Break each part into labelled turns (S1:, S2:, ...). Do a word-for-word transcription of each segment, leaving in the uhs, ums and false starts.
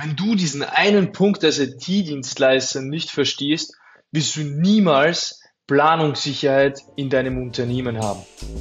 S1: Wenn du diesen einen Punkt als I T-Dienstleister nicht verstehst, wirst du niemals Planungssicherheit in deinem Unternehmen haben.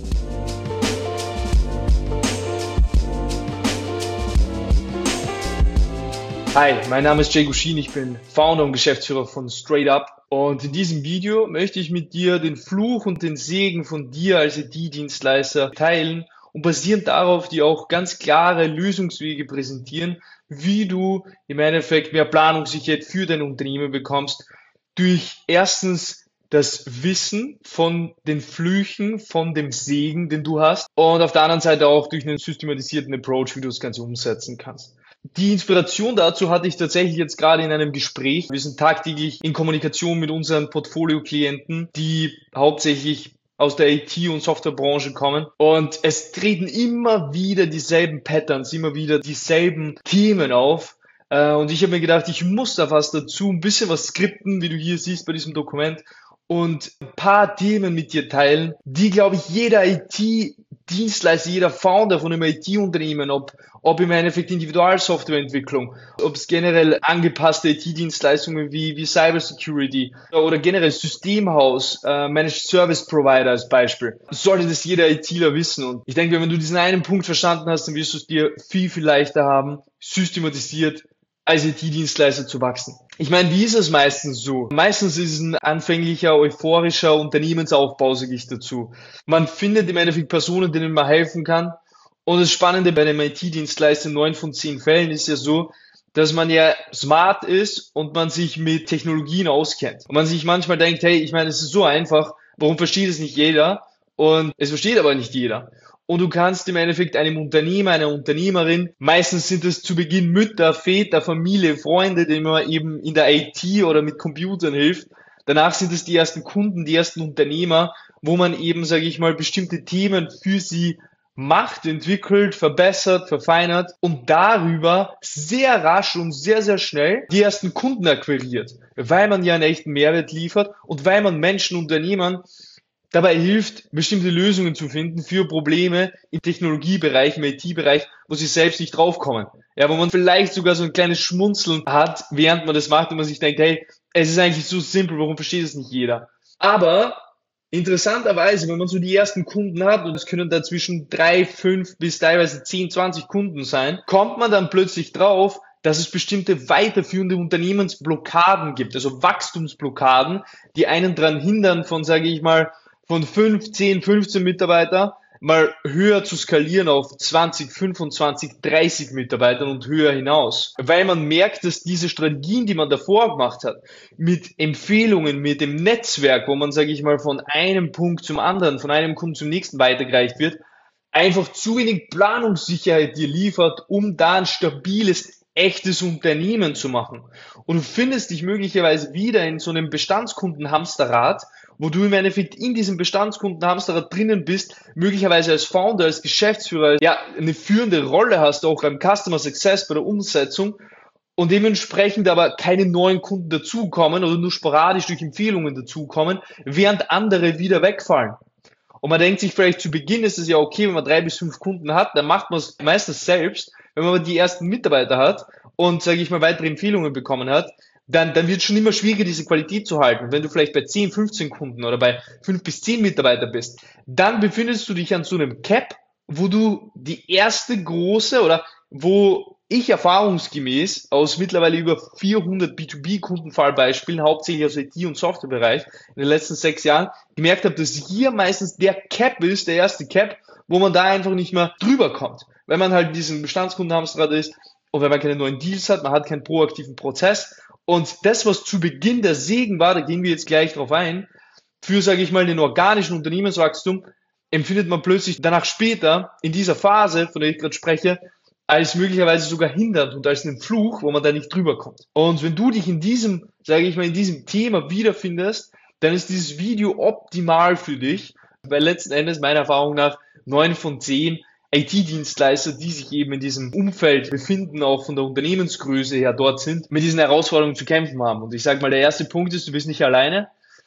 S1: Hi, mein Name ist Jay Gushin, ich bin Founder und Geschäftsführer von StraightUp und in diesem Video möchte ich mit dir den Fluch und den Segen von dir als I T-Dienstleister teilen und basierend darauf dir auch ganz klare Lösungswege präsentieren, wie du im Endeffekt mehr Planungssicherheit für dein Unternehmen bekommst, durch erstens das Wissen von den Flüchen, von dem Segen, den du hast, und auf der anderen Seite auch durch einen systematisierten Approach, wie du das Ganze umsetzen kannst. Die Inspiration dazu hatte ich tatsächlich jetzt gerade in einem Gespräch. Wir sind tagtäglich in Kommunikation mit unseren Portfolio-Klienten, die hauptsächlich aus der I T- und Softwarebranche kommen. Und es treten immer wieder dieselben Patterns, immer wieder dieselben Themen auf. Und ich habe mir gedacht, ich muss da was dazu, ein bisschen was skripten, wie du hier siehst bei diesem Dokument, und ein paar Themen mit dir teilen, die, glaube ich, jeder I T-Dienstleister, jeder Founder von einem I T-Unternehmen, ob, ob im Endeffekt Individualsoftwareentwicklung, ob es generell angepasste I T-Dienstleistungen wie, wie Cybersecurity oder generell Systemhaus, äh, Managed Service Provider als Beispiel, sollte das jeder ITler wissen. Und ich denke, wenn du diesen einen Punkt verstanden hast, dann wirst du es dir viel, viel leichter haben, systematisiert als I T-Dienstleister zu wachsen. Ich meine, wie ist es meistens so? Meistens ist es ein anfänglicher, euphorischer Unternehmensaufbau, sage ich dazu. Man findet im Endeffekt Personen, denen man helfen kann. Und das Spannende bei einem I T-Dienstleister in neun von zehn Fällen ist ja so, dass man ja smart ist und man sich mit Technologien auskennt. Und man sich manchmal denkt, hey, ich meine, es ist so einfach, warum versteht es nicht jeder? Und es versteht aber nicht jeder. Und du kannst im Endeffekt einem Unternehmer, einer Unternehmerin, meistens sind es zu Beginn Mütter, Väter, Familie, Freunde, denen man eben in der I T oder mit Computern hilft. Danach sind es die ersten Kunden, die ersten Unternehmer, wo man eben, sage ich mal, bestimmte Themen für sie macht, entwickelt, verbessert, verfeinert und darüber sehr rasch und sehr, sehr schnell die ersten Kunden akquiriert, weil man ja einen echten Mehrwert liefert und weil man Menschen, Unternehmern dabei hilft, bestimmte Lösungen zu finden für Probleme im Technologiebereich, im I T-Bereich, wo sie selbst nicht draufkommen. Ja, wo man vielleicht sogar so ein kleines Schmunzeln hat, während man das macht und man sich denkt, hey, es ist eigentlich so simpel, warum versteht es nicht jeder? Aber interessanterweise, wenn man so die ersten Kunden hat, und es können da zwischen drei, fünf bis teilweise zehn, zwanzig Kunden sein, kommt man dann plötzlich drauf, dass es bestimmte weiterführende Unternehmensblockaden gibt, also Wachstumsblockaden, die einen daran hindern, von, sage ich mal, von fünf, zehn, fünfzehn Mitarbeiter mal höher zu skalieren auf zwanzig, fünfundzwanzig, dreißig Mitarbeitern und höher hinaus. Weil man merkt, dass diese Strategien, die man davor gemacht hat, mit Empfehlungen, mit dem Netzwerk, wo man, sage ich mal, von einem Punkt zum anderen, von einem Kunden zum nächsten weitergereicht wird, einfach zu wenig Planungssicherheit dir liefert, um da ein stabiles, echtes Unternehmen zu machen. Und du findest dich möglicherweise wieder in so einem Bestandskunden-Hamsterrad, wo du im Endeffekt in diesem Bestandskunden-Hamsterrad drinnen bist, möglicherweise als Founder, als Geschäftsführer, ja, eine führende Rolle hast, auch beim Customer Success, bei der Umsetzung, und dementsprechend aber keine neuen Kunden dazukommen oder nur sporadisch durch Empfehlungen dazukommen, während andere wieder wegfallen. Und man denkt sich vielleicht, zu Beginn ist es ja okay, wenn man drei bis fünf Kunden hat, dann macht man es meistens selbst. Wenn man aber die ersten Mitarbeiter hat und, sage ich mal, weitere Empfehlungen bekommen hat, dann, dann wird es schon immer schwieriger, diese Qualität zu halten. Wenn du vielleicht bei zehn, fünfzehn Kunden oder bei fünf bis zehn Mitarbeiter bist, dann befindest du dich an so einem Cap, wo du die erste große oder wo ich erfahrungsgemäß aus mittlerweile über vierhundert B zwei B-Kundenfallbeispielen, hauptsächlich aus I T- und Softwarebereich, in den letzten sechs Jahren gemerkt habe, dass hier meistens der Cap ist, der erste Cap, wo man da einfach nicht mehr drüber kommt. Weil man halt in diesem Bestandskundenhamsterrad ist und wenn man keine neuen Deals hat, man hat keinen proaktiven Prozess. Und das, was zu Beginn der Segen war, da gehen wir jetzt gleich drauf ein, für, sage ich mal, den organischen Unternehmenswachstum, empfindet man plötzlich danach später, in dieser Phase, von der ich gerade spreche, als möglicherweise sogar hindernd und als einen Fluch, wo man da nicht drüber kommt. Und wenn du dich in diesem, sage ich mal, in diesem Thema wiederfindest, dann ist dieses Video optimal für dich, weil letzten Endes meiner Erfahrung nach neun von zehn I T-Dienstleister, die sich eben in diesem Umfeld befinden, auch von der Unternehmensgröße her dort sind, mit diesen Herausforderungen zu kämpfen haben. Und ich sage mal, der erste Punkt ist, du bist nicht alleine.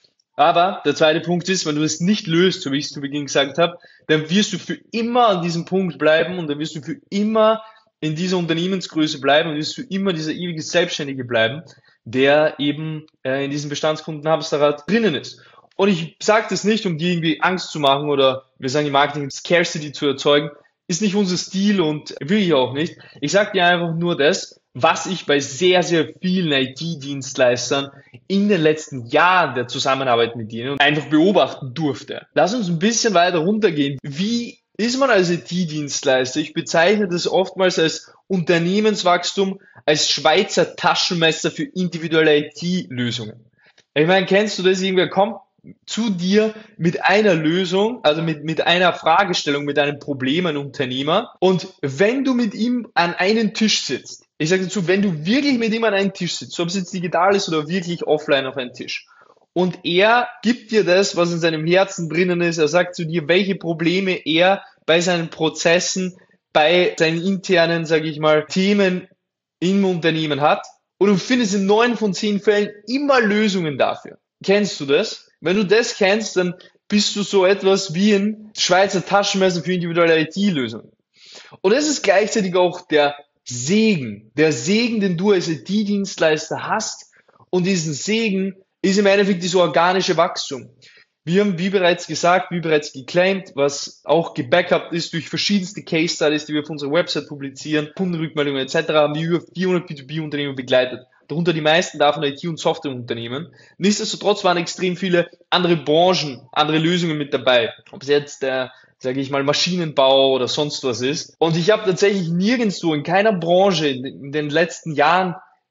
S1: Aber der zweite Punkt ist, wenn du es nicht löst, so wie ich es zu Beginn gesagt habe, dann wirst du für immer an diesem Punkt bleiben und dann wirst du für immer in dieser Unternehmensgröße bleiben und wirst du immer dieser ewige Selbstständige bleiben, der eben äh, in diesem Bestandskundenhamsterrad drinnen ist. Und ich sage das nicht, um dir irgendwie Angst zu machen oder wir sagen im Marketing Scarcity zu erzeugen, ist nicht unser Stil und will ich auch nicht. Ich sage dir einfach nur das, was ich bei sehr, sehr vielen I T-Dienstleistern in den letzten Jahren der Zusammenarbeit mit ihnen einfach beobachten durfte. Lass uns ein bisschen weiter runtergehen. Wie ist man als I T-Dienstleister? Ich bezeichne das oftmals als Unternehmenswachstum, als Schweizer Taschenmesser für individuelle I T-Lösungen. Ich meine, kennst du das? Irgendwer kommt zu dir mit einer Lösung, also mit, mit einer Fragestellung, mit einem Problem, ein Unternehmer. Und wenn du mit ihm an einen Tisch sitzt, ich sage dazu, wenn du wirklich mit ihm an einen Tisch sitzt, ob es jetzt digital ist oder wirklich offline auf einen Tisch, und er gibt dir das, was in seinem Herzen drinnen ist, er sagt zu dir, welche Probleme er bei seinen Prozessen, bei seinen internen, sage ich mal, Themen im Unternehmen hat, und du findest in neun von zehn Fällen immer Lösungen dafür. Kennst du das? Wenn du das kennst, dann bist du so etwas wie ein Schweizer Taschenmesser für individuelle I T-Lösungen. Und das ist gleichzeitig auch der Segen, der Segen, den du als I T-Dienstleister hast. Und diesen Segen ist im Endeffekt dieses organische Wachstum. Wir haben, wie bereits gesagt, wie bereits geclaimed, was auch gebackupt ist durch verschiedenste Case Studies, die wir auf unserer Website publizieren, Kundenrückmeldungen et cetera, haben wir über vierhundert B zwei B-Unternehmen begleitet. Darunter die meisten davon I T- und Softwareunternehmen. Nichtsdestotrotz waren extrem viele andere Branchen, andere Lösungen mit dabei. Ob es jetzt der, sage ich mal, Maschinenbau oder sonst was ist. Und ich habe tatsächlich nirgendwo in keiner Branche in den letzten Jahren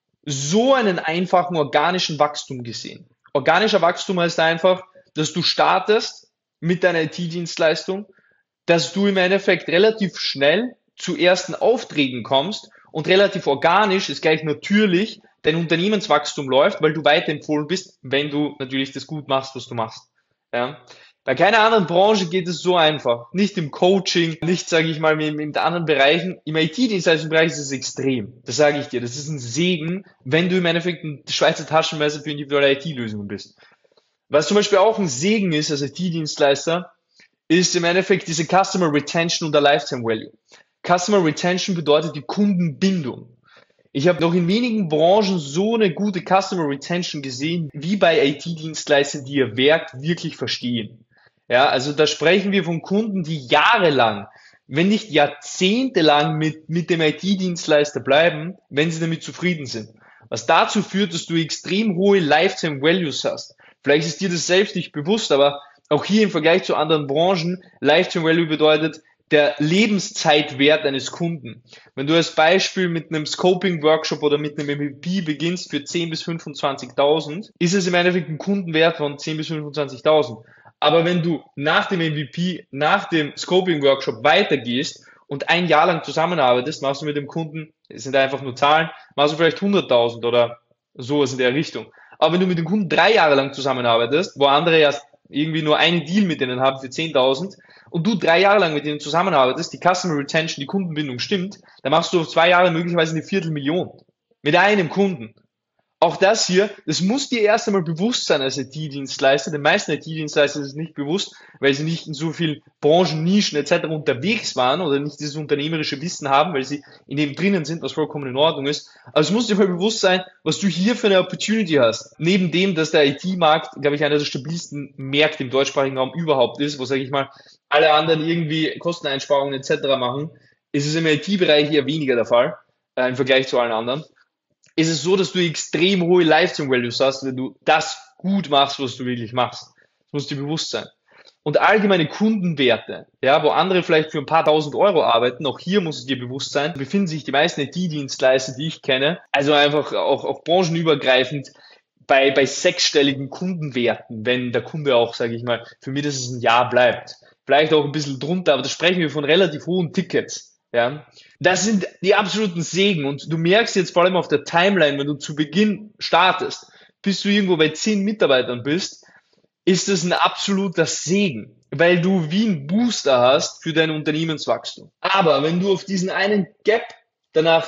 S1: so einen einfachen organischen Wachstum gesehen. Organischer Wachstum heißt einfach, dass du startest mit deiner I T-Dienstleistung, dass du im Endeffekt relativ schnell zu ersten Aufträgen kommst und relativ organisch ist gleich natürlich dein Unternehmenswachstum läuft, weil du weiterempfohlen bist, wenn du natürlich das gut machst, was du machst. Ja. Bei keiner anderen Branche geht es so einfach. Nicht im Coaching, nicht, sage ich mal, in, in anderen Bereichen. Im I T-Dienstleistungsbereich ist es extrem. Das sage ich dir. Das ist ein Segen, wenn du im Endeffekt ein Schweizer Taschenmesser für individuelle I T-Lösungen bist. Was zum Beispiel auch ein Segen ist als I T-Dienstleister, ist im Endeffekt diese Customer Retention und der Lifetime Value. Customer Retention bedeutet die Kundenbindung. Ich habe noch in wenigen Branchen so eine gute Customer Retention gesehen, wie bei I T-Dienstleistern, die ihr Werk wirklich verstehen. Ja, also da sprechen wir von Kunden, die jahrelang, wenn nicht jahrzehntelang mit, mit dem I T-Dienstleister bleiben, wenn sie damit zufrieden sind. Was dazu führt, dass du extrem hohe Lifetime Values hast. Vielleicht ist dir das selbst nicht bewusst, aber auch hier im Vergleich zu anderen Branchen, Lifetime Value bedeutet der Lebenszeitwert eines Kunden. Wenn du als Beispiel mit einem Scoping-Workshop oder mit einem M V P beginnst für zehn bis fünfundzwanzigtausend, ist es im Endeffekt ein Kundenwert von zehn bis fünfundzwanzigtausend. Aber wenn du nach dem M V P, nach dem Scoping-Workshop weitergehst und ein Jahr lang zusammenarbeitest, machst du mit dem Kunden, das sind einfach nur Zahlen, machst du vielleicht hunderttausend oder sowas in der Richtung. Aber wenn du mit dem Kunden drei Jahre lang zusammenarbeitest, wo andere erst irgendwie nur einen Deal mit denen haben für zehntausend und du drei Jahre lang mit denen zusammenarbeitest, die Customer Retention, die Kundenbindung stimmt, dann machst du auf zwei Jahre möglicherweise eine Viertelmillion mit einem Kunden. Auch das hier, das muss dir erst einmal bewusst sein als I T-Dienstleister. Den meisten I T-Dienstleister ist es nicht bewusst, weil sie nicht in so vielen Branchen, Nischen et cetera unterwegs waren oder nicht dieses unternehmerische Wissen haben, weil sie in dem drinnen sind, was vollkommen in Ordnung ist. Aber es muss dir mal bewusst sein, was du hier für eine Opportunity hast. Neben dem, dass der I T-Markt, glaube ich, einer der stabilsten Märkte im deutschsprachigen Raum überhaupt ist, wo, sage ich mal, alle anderen irgendwie Kosteneinsparungen et cetera machen, ist es im I T-Bereich eher weniger der Fall, äh, im Vergleich zu allen anderen. Ist es so, dass du extrem hohe Lifetime Values hast, wenn du das gut machst, was du wirklich machst. Das muss dir bewusst sein. Und allgemeine Kundenwerte, ja, wo andere vielleicht für ein paar tausend Euro arbeiten, auch hier muss es dir bewusst sein, befinden sich die meisten I T-Dienstleister, die ich kenne, also einfach auch, auch branchenübergreifend bei, bei sechsstelligen Kundenwerten, wenn der Kunde auch, sage ich mal, für mindestens ein Jahr bleibt. Vielleicht auch ein bisschen drunter, aber da sprechen wir von relativ hohen Tickets. Ja, das sind die absoluten Segen und du merkst jetzt vor allem auf der Timeline, wenn du zu Beginn startest, bis du irgendwo bei zehn Mitarbeitern bist, ist es ein absoluter Segen, weil du wie ein Booster hast für dein Unternehmenswachstum. Aber wenn du auf diesen einen Gap danach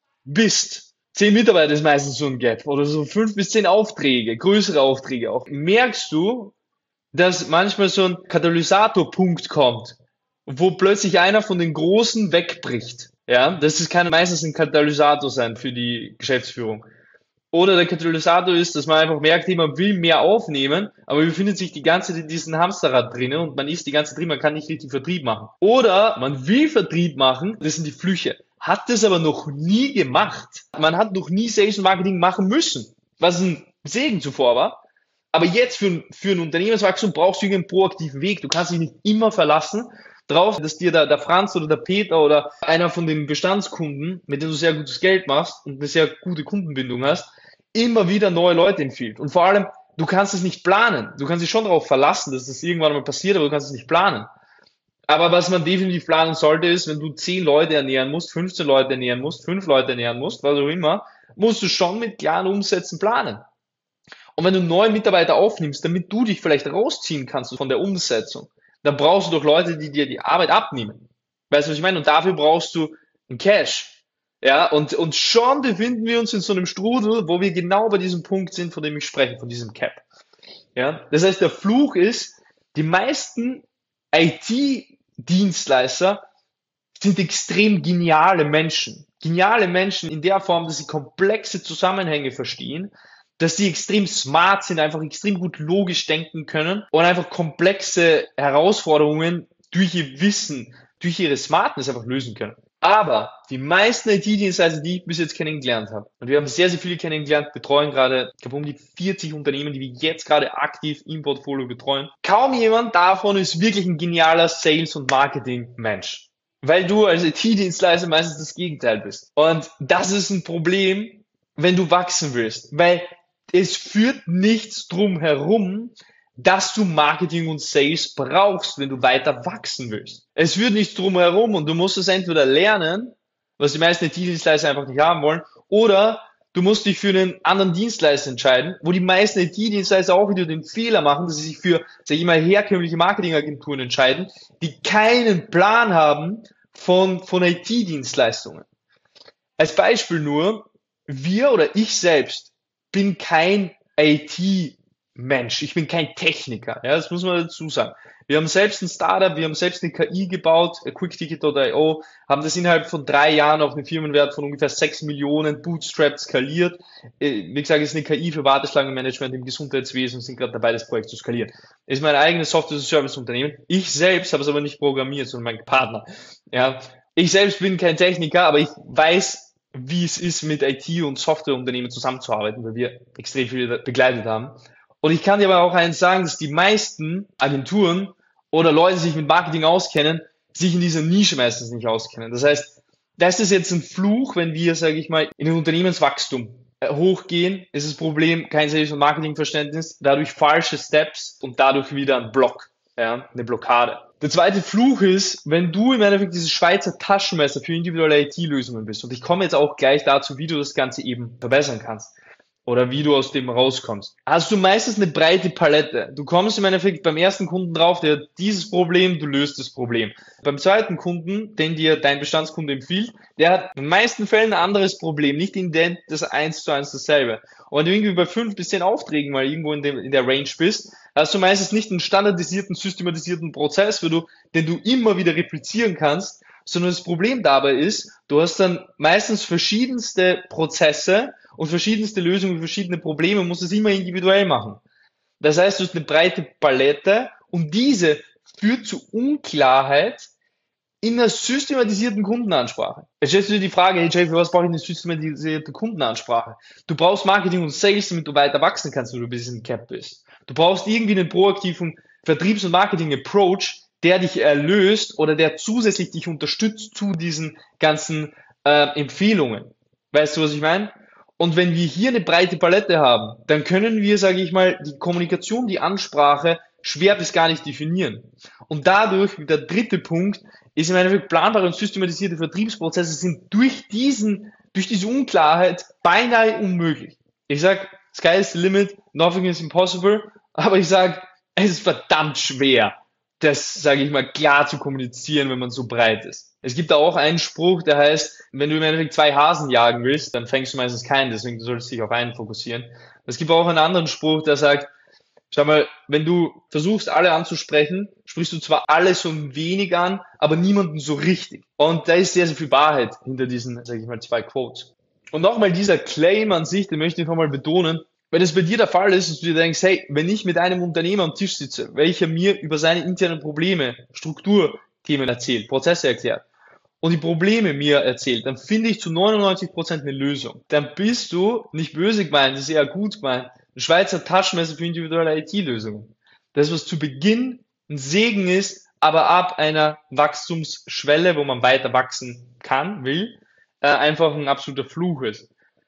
S1: bist, zehn Mitarbeiter ist meistens so ein Gap oder so fünf bis zehn Aufträge, größere Aufträge auch, merkst du, dass manchmal so ein Katalysatorpunkt kommt, wo plötzlich einer von den Großen wegbricht. Ja, das ist, kann meistens ein Katalysator sein für die Geschäftsführung. Oder der Katalysator ist, dass man einfach merkt, hey, man will mehr aufnehmen, aber befindet sich die ganze Zeit in diesem Hamsterrad drinnen und man ist die ganze Zeit drin, man kann nicht richtig Vertrieb machen. Oder man will Vertrieb machen, das sind die Flüche. Hat das aber noch nie gemacht. Man hat noch nie Sales und Marketing machen müssen, was ein Segen zuvor war. Aber jetzt für, ein- für ein Unternehmenswachstum brauchst du einen proaktiven Weg. Du kannst dich nicht immer verlassen drauf, dass dir der, der Franz oder der Peter oder einer von den Bestandskunden, mit denen du sehr gutes Geld machst und eine sehr gute Kundenbindung hast, immer wieder neue Leute empfiehlt. Und vor allem, du kannst es nicht planen. Du kannst dich schon darauf verlassen, dass das irgendwann mal passiert, aber du kannst es nicht planen. Aber was man definitiv planen sollte, ist, wenn du zehn Leute ernähren musst, fünfzehn Leute ernähren musst, fünf Leute ernähren musst, was auch immer, musst du schon mit klaren Umsätzen planen. Und wenn du neue Mitarbeiter aufnimmst, damit du dich vielleicht rausziehen kannst von der Umsetzung, dann brauchst du doch Leute, die dir die Arbeit abnehmen. Weißt du, was ich meine? Und dafür brauchst du einen Cash. Ja, und, und schon befinden wir uns in so einem Strudel, wo wir genau bei diesem Punkt sind, von dem ich spreche, von diesem Cap. Ja, das heißt, der Fluch ist, die meisten I T-Dienstleister sind extrem geniale Menschen. Geniale Menschen in der Form, dass sie komplexe Zusammenhänge verstehen, dass sie extrem smart sind, einfach extrem gut logisch denken können und einfach komplexe Herausforderungen durch ihr Wissen, durch ihre Smartness einfach lösen können. Aber die meisten I T-Dienstleister, die ich bis jetzt kennengelernt habe, und wir haben sehr, sehr viele kennengelernt, betreuen gerade, ich glaube, um die vierzig Unternehmen, die wir jetzt gerade aktiv im Portfolio betreuen. Kaum jemand davon ist wirklich ein genialer Sales- und Marketing-Mensch. Weil du als I T-Dienstleister meistens das Gegenteil bist. Und das ist ein Problem, wenn du wachsen willst. Weil es führt nichts drum herum, dass du Marketing und Sales brauchst, wenn du weiter wachsen willst. Es führt nichts drum herum und du musst es entweder lernen, was die meisten I T-Dienstleister einfach nicht haben wollen, oder du musst dich für einen anderen Dienstleister entscheiden, wo die meisten I T-Dienstleister auch wieder den Fehler machen, dass sie sich für, sag ich mal, herkömmliche Marketingagenturen entscheiden, die keinen Plan haben von, von I T-Dienstleistungen. Als Beispiel nur, wir oder ich selbst bin kein I T-Mensch, ich bin kein Techniker, ja, das muss man dazu sagen. Wir haben selbst ein Startup, wir haben selbst eine K I gebaut, Quickticket Punkt io, haben das innerhalb von drei Jahren auf einen Firmenwert von ungefähr sechs Millionen bootstrapped skaliert. Wie gesagt, es ist eine K I für Warteschlangenmanagement im Gesundheitswesen und sind gerade dabei, das Projekt zu skalieren. Ist mein eigenes Software-Service-Unternehmen. Ich selbst habe es aber nicht programmiert, sondern mein Partner. Ja, ich selbst bin kein Techniker, aber ich weiß, wie es ist, mit I T- und Softwareunternehmen zusammenzuarbeiten, weil wir extrem viel begleitet haben. Und ich kann dir aber auch eins sagen, dass die meisten Agenturen oder Leute, die sich mit Marketing auskennen, sich in dieser Nische meistens nicht auskennen. Das heißt, das ist jetzt ein Fluch, wenn wir, sage ich mal, in den Unternehmenswachstum hochgehen, ist das Problem kein Sales- und Marketingverständnis, dadurch falsche Steps und dadurch wieder ein Block, ja, eine Blockade. Der zweite Fluch ist, wenn du im Endeffekt dieses Schweizer Taschenmesser für individuelle I T-Lösungen bist. Und ich komme jetzt auch gleich dazu, wie du das Ganze eben verbessern kannst oder wie du aus dem rauskommst. Hast du meistens eine breite Palette. Du kommst im Endeffekt beim ersten Kunden drauf, der hat dieses Problem, du löst das Problem. Beim zweiten Kunden, den dir dein Bestandskunde empfiehlt, der hat in den meisten Fällen ein anderes Problem, nicht ident das eins zu eins dasselbe. Und wenn du irgendwie bei fünf bis zehn Aufträgen mal irgendwo in, dem, in der Range bist, hast du meistens nicht einen standardisierten, systematisierten Prozess, wo du, den du immer wieder replizieren kannst, sondern das Problem dabei ist, du hast dann meistens verschiedenste Prozesse und verschiedenste Lösungen für verschiedene Probleme und musst es immer individuell machen. Das heißt, du hast eine breite Palette und diese führt zu Unklarheit in einer systematisierten Kundenansprache. Jetzt stellst du dir die Frage, hey Jay, für was brauche ich eine systematisierte Kundenansprache? Du brauchst Marketing und Sales, damit du weiter wachsen kannst, wenn du ein bisschen Cap bist. Du brauchst irgendwie einen proaktiven Vertriebs- und Marketing-Approach, der dich erlöst oder der zusätzlich dich unterstützt zu diesen ganzen äh, Empfehlungen. Weißt du, was ich meine? Und wenn wir hier eine breite Palette haben, dann können wir, sage ich mal, die Kommunikation, die Ansprache schwer bis gar nicht definieren. Und dadurch, der dritte Punkt, ist im Endeffekt planbare und systematisierte Vertriebsprozesse sind durch diesen, durch diese Unklarheit beinahe unmöglich. Ich sag, sky is the limit, nothing is impossible, aber ich sag, es ist verdammt schwer, das, sage ich mal, klar zu kommunizieren, wenn man so breit ist. Es gibt da auch einen Spruch, der heißt, wenn du im Endeffekt zwei Hasen jagen willst, dann fängst du meistens keinen, deswegen solltest du dich auf einen fokussieren. Es gibt auch einen anderen Spruch, der sagt, schau mal, wenn du versuchst, alle anzusprechen, sprichst du zwar alle so ein wenig an, aber niemanden so richtig. Und da ist sehr, sehr viel Wahrheit hinter diesen, sage ich mal, zwei Quotes. Und nochmal dieser Claim an sich, den möchte ich nochmal betonen, wenn es bei dir der Fall ist, dass du dir denkst, hey, wenn ich mit einem Unternehmer am Tisch sitze, welcher mir über seine internen Probleme, Strukturthemen erzählt, Prozesse erklärt und die Probleme mir erzählt, dann finde ich zu neunundneunzig Prozent eine Lösung. Dann bist du, nicht böse gemeint, das ist eher gut gemeint, ein Schweizer Taschenmesser für individuelle I T-Lösungen. Das, was zu Beginn ein Segen ist, aber ab einer Wachstumsschwelle, wo man weiter wachsen kann, will, äh, einfach ein absoluter Fluch ist.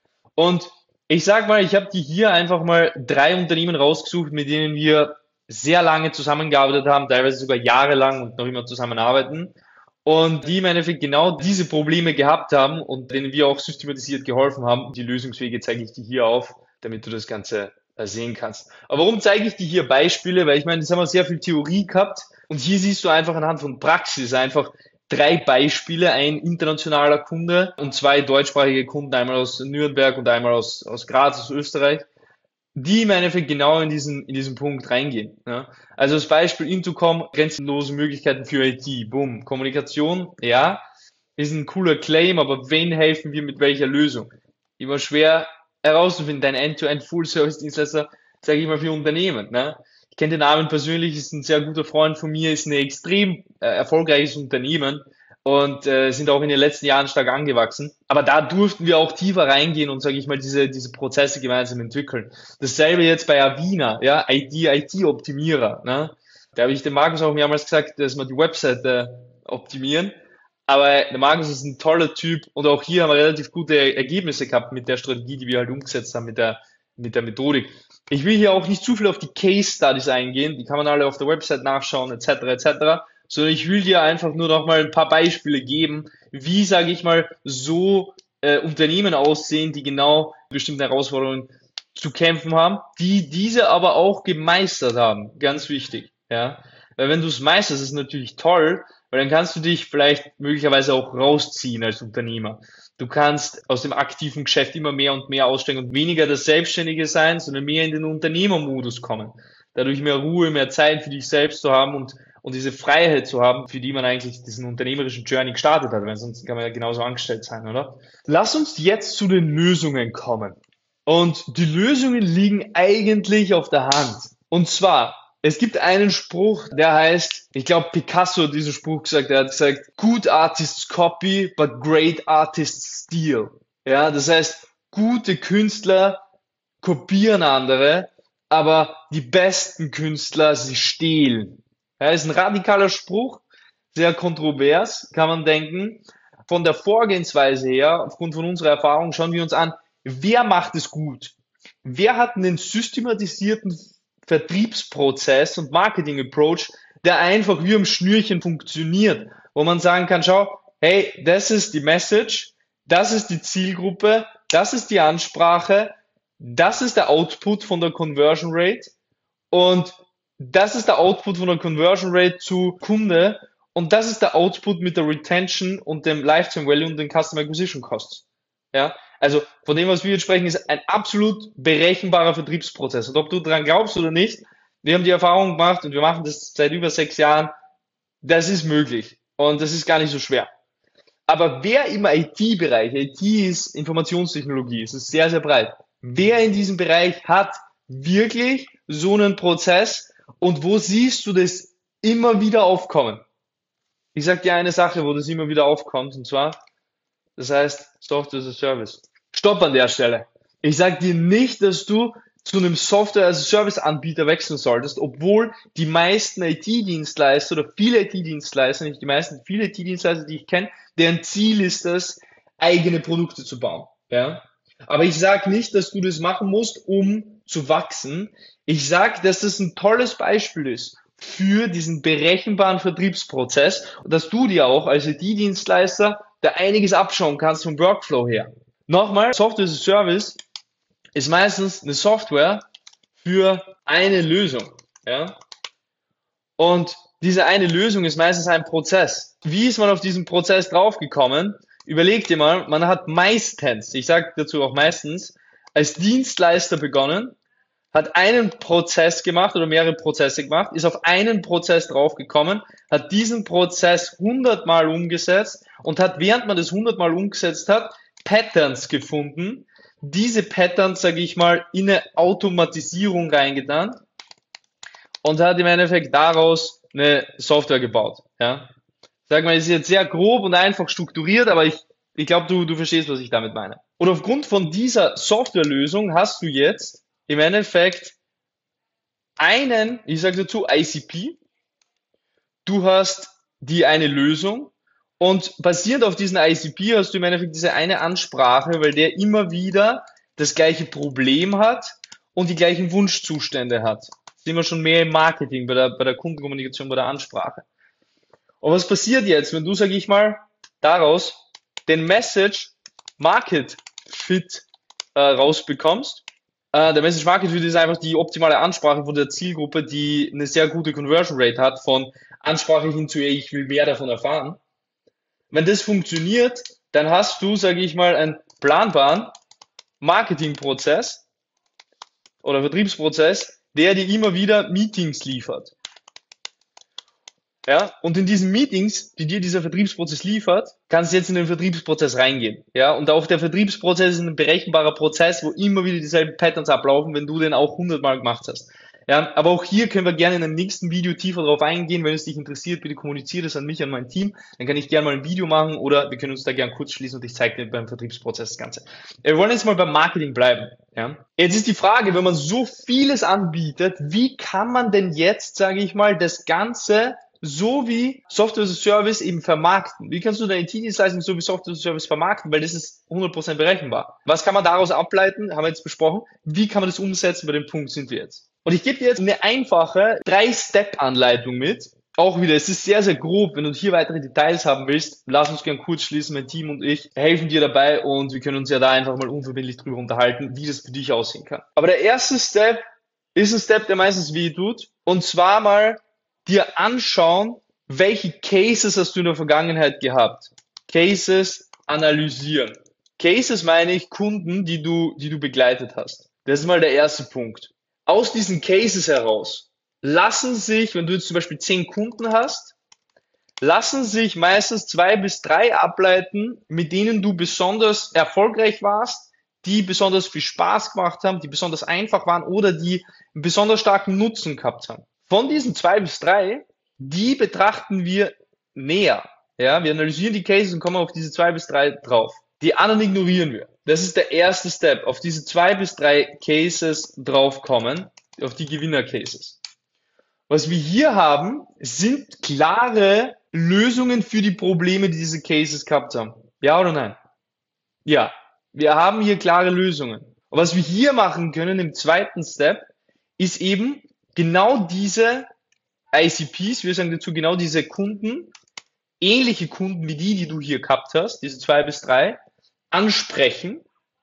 S1: Und ich sag mal, ich habe dir hier einfach mal drei Unternehmen rausgesucht, mit denen wir sehr lange zusammengearbeitet haben, teilweise sogar jahrelang und noch immer zusammenarbeiten und die im Endeffekt genau diese Probleme gehabt haben und denen wir auch systematisiert geholfen haben. Die Lösungswege zeige ich dir hier auf, damit du das Ganze sehen kannst. Aber warum zeige ich dir hier Beispiele? Weil ich meine, das haben wir sehr viel Theorie gehabt und hier siehst du einfach anhand von Praxis einfach drei Beispiele, ein internationaler Kunde und zwei deutschsprachige Kunden, einmal aus Nürnberg und einmal aus, aus Graz, aus Österreich, die im Endeffekt genau in diesen, in diesen Punkt reingehen. Ja. Also das Beispiel Intercom, grenzenlose Möglichkeiten für I T, boom, Kommunikation, ja, ist ein cooler Claim, aber wen helfen wir mit welcher Lösung? Immer schwer herauszufinden, dein End-to-End Full-Service-Dienstleister, sage ich mal, für Unternehmen. Ne? Ich kenne den Namen persönlich, ist ein sehr guter Freund von mir, ist ein extrem äh, erfolgreiches Unternehmen und äh, sind auch in den letzten Jahren stark angewachsen. Aber da durften wir auch tiefer reingehen und, sage ich mal, diese diese Prozesse gemeinsam entwickeln. Dasselbe jetzt bei Avina, ja, I T-Optimierer. Ne? Da habe ich dem Markus auch mehrmals gesagt, dass wir die Webseite äh, optimieren. Aber der Markus ist ein toller Typ und auch hier haben wir relativ gute Ergebnisse gehabt mit der Strategie, die wir halt umgesetzt haben, mit der mit der Methodik. Ich will hier auch nicht zu viel auf die Case Studies eingehen, die kann man alle auf der Website nachschauen, et cetera et cetera, sondern ich will dir einfach nur noch mal ein paar Beispiele geben, wie, sage ich mal, so äh, Unternehmen aussehen, die genau bestimmte Herausforderungen zu kämpfen haben, die diese aber auch gemeistert haben, ganz wichtig, ja, weil wenn du es meisterst, ist es natürlich toll, weil dann kannst du dich vielleicht möglicherweise auch rausziehen als Unternehmer. Du kannst aus dem aktiven Geschäft immer mehr und mehr aussteigen und weniger das Selbstständige sein, sondern mehr in den Unternehmermodus kommen. Dadurch mehr Ruhe, mehr Zeit für dich selbst zu haben und, und diese Freiheit zu haben, für die man eigentlich diesen unternehmerischen Journey gestartet hat, weil sonst kann man ja genauso angestellt sein, oder? Lass uns jetzt zu den Lösungen kommen. Und die Lösungen liegen eigentlich auf der Hand. Und zwar, es gibt einen Spruch, der heißt, ich glaube Picasso hat diesen Spruch gesagt, er hat gesagt, good artists copy, but great artists steal. Ja, das heißt, gute Künstler kopieren andere, aber die besten Künstler, sie stehlen. Ja, ist ein radikaler Spruch, sehr kontrovers, kann man denken. Von der Vorgehensweise her, aufgrund von unserer Erfahrung, schauen wir uns an, wer macht es gut? Wer hat einen systematisierten Vertriebsprozess und Marketing-Approach, der einfach wie am Schnürchen funktioniert, wo man sagen kann, schau, hey, das ist die Message, das ist die Zielgruppe, das ist die Ansprache, das ist der Output von der Conversion Rate und das ist der Output von der Conversion Rate zu Kunde und das ist der Output mit der Retention und dem Lifetime Value und den Customer Acquisition Costs. Ja, also von dem, was wir jetzt sprechen, ist ein absolut berechenbarer Vertriebsprozess. Und ob du dran glaubst oder nicht, wir haben die Erfahrung gemacht und wir machen das seit über sechs Jahren, das ist möglich und das ist gar nicht so schwer. Aber wer im I T-Bereich, I T ist Informationstechnologie, es ist sehr, sehr breit, wer in diesem Bereich hat wirklich so einen Prozess und wo siehst du das immer wieder aufkommen? Ich sag dir eine Sache, wo das immer wieder aufkommt, und zwar, das heißt Software as a Service. Stopp an der Stelle. Ich sage dir nicht, dass du zu einem Software as a Service Anbieter wechseln solltest, obwohl die meisten I T-Dienstleister oder viele I T-Dienstleister, nicht die meisten, viele I T-Dienstleister, die ich kenne, deren Ziel ist es, eigene Produkte zu bauen. Ja? Aber ich sage nicht, dass du das machen musst, um zu wachsen. Ich sage, dass das ein tolles Beispiel ist für diesen berechenbaren Vertriebsprozess und dass du dir auch als I T-Dienstleister da einiges abschauen kannst vom Workflow her. Nochmal, Software as a Service ist meistens eine Software für eine Lösung. Ja? Und diese eine Lösung ist meistens ein Prozess. Wie ist man auf diesen Prozess draufgekommen? Überleg dir mal, man hat meistens, ich sage dazu auch meistens, als Dienstleister begonnen, hat einen Prozess gemacht oder mehrere Prozesse gemacht, ist auf einen Prozess draufgekommen, hat diesen Prozess hundertmal umgesetzt und hat, während man das hundertmal umgesetzt hat, Patterns gefunden. Diese Patterns, sage ich mal, in eine Automatisierung reingetan und hat im Endeffekt daraus eine Software gebaut. Ja, sag mal, es ist jetzt sehr grob und einfach strukturiert, aber ich, ich glaube, du, du verstehst, was ich damit meine. Und aufgrund von dieser Softwarelösung hast du jetzt im Endeffekt einen, ich sage dazu, I C P, du hast die eine Lösung und basierend auf diesen I C P hast du im Endeffekt diese eine Ansprache, weil der immer wieder das gleiche Problem hat und die gleichen Wunschzustände hat. Das sind wir schon mehr im Marketing, bei der, bei der Kundenkommunikation, bei der Ansprache. Und was passiert jetzt, wenn du, sage ich mal, daraus den Message Market Fit äh, rausbekommst? Äh, der Message Market Fit ist einfach die optimale Ansprache von der Zielgruppe, die eine sehr gute Conversion Rate hat, von Ansprache hin zu, ey, ich will mehr davon erfahren. Wenn das funktioniert, dann hast du, sage ich mal, einen planbaren Marketingprozess oder Vertriebsprozess, der dir immer wieder Meetings liefert. Ja, und in diesen Meetings, die dir dieser Vertriebsprozess liefert, kannst du jetzt in den Vertriebsprozess reingehen. Ja, und auch der Vertriebsprozess ist ein berechenbarer Prozess, wo immer wieder dieselben Patterns ablaufen, wenn du den auch hundertmal gemacht hast. Ja, aber auch hier können wir gerne in einem nächsten Video tiefer drauf eingehen. Wenn es dich interessiert, bitte kommuniziere das an mich, an mein Team. Dann kann ich gerne mal ein Video machen oder wir können uns da gerne kurz schließen und ich zeige dir beim Vertriebsprozess das Ganze. Wir wollen jetzt mal beim Marketing bleiben. Ja, jetzt ist die Frage, wenn man so vieles anbietet, wie kann man denn jetzt, sage ich mal, das Ganze so wie Software as a Service eben vermarkten? Wie kannst du deine I T-Dienstleistung so wie Software as a Service vermarkten? Weil das ist hundert Prozent berechenbar. Was kann man daraus ableiten? Haben wir jetzt besprochen. Wie kann man das umsetzen? Bei dem Punkt sind wir jetzt. Und ich gebe dir jetzt eine einfache drei-Step-Anleitung mit. Auch wieder, es ist sehr, sehr grob. Wenn du hier weitere Details haben willst, lass uns gern kurz schließen. Mein Team und ich helfen dir dabei und wir können uns ja da einfach mal unverbindlich drüber unterhalten, wie das für dich aussehen kann. Aber der erste Step ist ein Step, der meistens weh tut. Und zwar mal dir anschauen, welche Cases hast du in der Vergangenheit gehabt. Cases analysieren. Cases meine ich Kunden, die du, die du begleitet hast. Das ist mal der erste Punkt. Aus diesen Cases heraus lassen sich, wenn du jetzt zum Beispiel zehn Kunden hast, lassen sich meistens zwei bis drei ableiten, mit denen du besonders erfolgreich warst, die besonders viel Spaß gemacht haben, die besonders einfach waren oder die einen besonders starken Nutzen gehabt haben. Von diesen zwei bis drei, die betrachten wir näher. Ja, wir analysieren die Cases und kommen auf diese zwei bis drei drauf. Die anderen ignorieren wir. Das ist der erste Step. Auf diese zwei bis drei Cases draufkommen, auf die Gewinner-Cases. Was wir hier haben, sind klare Lösungen für die Probleme, die diese Cases gehabt haben. Ja oder nein? Ja, wir haben hier klare Lösungen. Und was wir hier machen können im zweiten Step, ist eben genau diese I C Ps, wir sagen dazu genau diese Kunden, ähnliche Kunden wie die, die du hier gehabt hast, diese zwei bis drei, ansprechen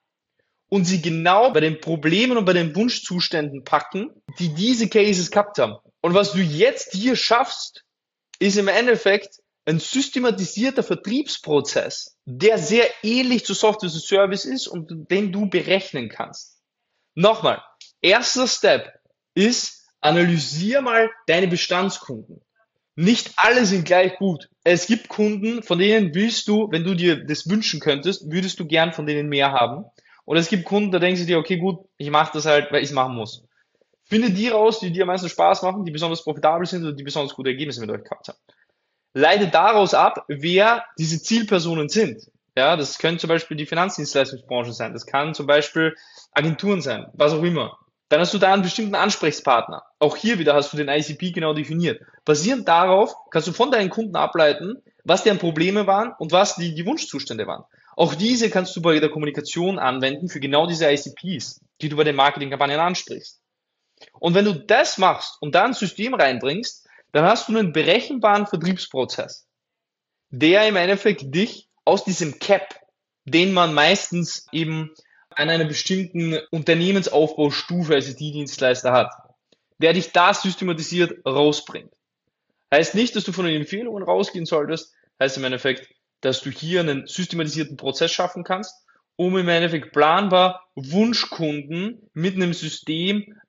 S1: und sie genau bei den Problemen und bei den Wunschzuständen packen, die diese Cases gehabt haben. Und was du jetzt hier schaffst, ist im Endeffekt ein systematisierter Vertriebsprozess, der sehr ähnlich zu Software as a Service ist und den du berechnen kannst. Nochmal, erster Step ist, analysier mal deine Bestandskunden. Nicht alle sind gleich gut. Es gibt Kunden, von denen willst du, wenn du dir das wünschen könntest, würdest du gern von denen mehr haben. Und es gibt Kunden, da denkst du dir, okay, gut, ich mache das halt, weil ich es machen muss. Finde die raus, die dir am meisten Spaß machen, die besonders profitabel sind oder die besonders gute Ergebnisse mit euch gehabt haben. Leite daraus ab, wer diese Zielpersonen sind. Ja, das können zum Beispiel die Finanzdienstleistungsbranche sein, das kann zum Beispiel Agenturen sein, was auch immer. Dann hast du da einen bestimmten Ansprechpartner. Auch hier wieder hast du den I C P genau definiert. Basierend darauf kannst du von deinen Kunden ableiten, was deren Probleme waren und was die, die Wunschzustände waren. Auch diese kannst du bei der Kommunikation anwenden für genau diese I C Ps, die du bei den Marketingkampagnen ansprichst. Und wenn du das machst und da ein System reinbringst, dann hast du einen berechenbaren Vertriebsprozess, der im Endeffekt dich aus diesem Cap, den man meistens eben an einer bestimmten Unternehmensaufbaustufe als I T-Dienstleister hat, der dich da systematisiert rausbringt. Heißt nicht, dass du von den Empfehlungen rausgehen solltest, heißt im Endeffekt, dass du hier einen systematisierten Prozess schaffen kannst, um im Endeffekt planbar Wunschkunden mit einem System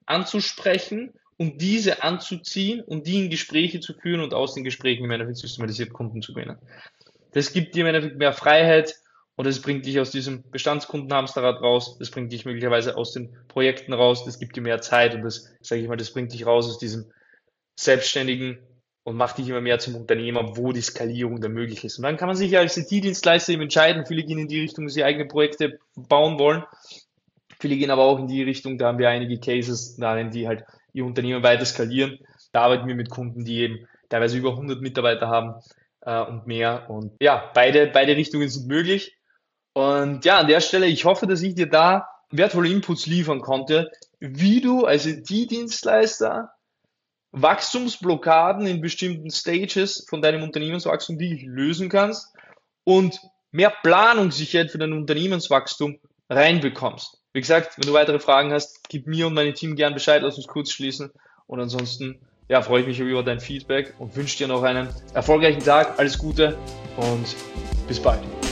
S1: anzusprechen und diese anzuziehen und die in Gespräche zu führen und aus den Gesprächen im Endeffekt systematisiert Kunden zu gewinnen. Das gibt dir im Endeffekt mehr Freiheit und das bringt dich aus diesem Bestandskundenhamsterrad raus, das bringt dich möglicherweise aus den Projekten raus, das gibt dir mehr Zeit und das, sage ich mal, das bringt dich raus aus diesem Selbstständigen und macht dich immer mehr zum Unternehmer, wo die Skalierung dann möglich ist. Und dann kann man sich als I T-Dienstleister eben entscheiden. Viele gehen in die Richtung, dass sie eigene Projekte bauen wollen. Viele gehen aber auch in die Richtung, da haben wir einige Cases, darin, die halt ihr Unternehmen weiter skalieren. Da arbeiten wir mit Kunden, die eben teilweise über hundert Mitarbeiter haben äh, und mehr. Und ja, beide, beide Richtungen sind möglich. Und ja, an der Stelle, ich hoffe, dass ich dir da wertvolle Inputs liefern konnte, wie du als I T-Dienstleister Wachstumsblockaden in bestimmten Stages von deinem Unternehmenswachstum wirklich lösen kannst und mehr Planungssicherheit für dein Unternehmenswachstum reinbekommst. Wie gesagt, wenn du weitere Fragen hast, gib mir und meinem Team gern Bescheid, lass uns kurz schließen und ansonsten ja, freue ich mich über dein Feedback und wünsche dir noch einen erfolgreichen Tag, alles Gute und bis bald.